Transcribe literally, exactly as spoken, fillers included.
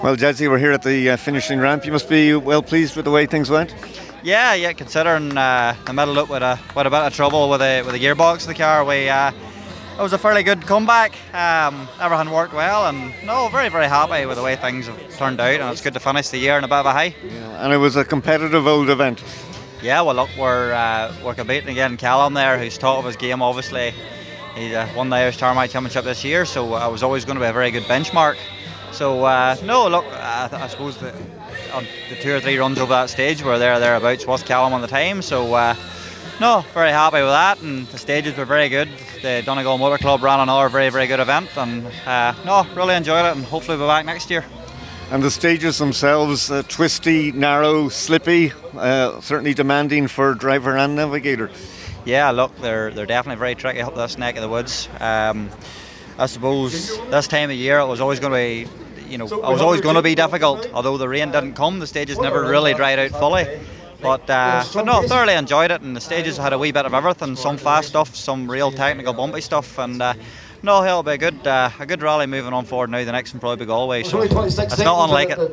Well, Jazzy, we're here at the uh, finishing ramp. You must be well pleased with the way things went. Yeah, yeah. Considering uh, the middle up with a with a bit of trouble with the with the gearbox of the car, we uh, it was a fairly good comeback. Um, everything worked well, and no, very very happy with the way things have turned out, and it's good to finish the year in a bit of a high. Yeah, and it was a competitive old event. Yeah, well, look, we're uh, we're competing again. Callum there, who's top of his game, obviously. He uh, won the Irish Tarmac Championship this year, so uh, it was always going to be a very good benchmark. So uh, no, look, I, I suppose the, on the two or three runs over that stage were there thereabouts was Callum on the time. So uh, no, very happy with that, and the stages were very good. The Donegal Motor Club ran another very very good event, and uh, no, really enjoyed it, and hopefully we'll be back next year. And the stages themselves, uh, twisty, narrow, slippy, uh, certainly demanding for driver and navigator. Yeah, look, they're they're definitely very tricky up this neck of the woods. Um, I suppose this time of year it was always going to be, you know, it was always going to be difficult. Although the rain didn't come, the stages never really dried out fully. But, uh, but no, thoroughly enjoyed it, and the stages had a wee bit of everything. Some fast stuff, some real technical bumpy stuff, and uh, no, it'll be a good uh, a good rally moving on forward now. The next one probably be Galway, so it's not unlike it.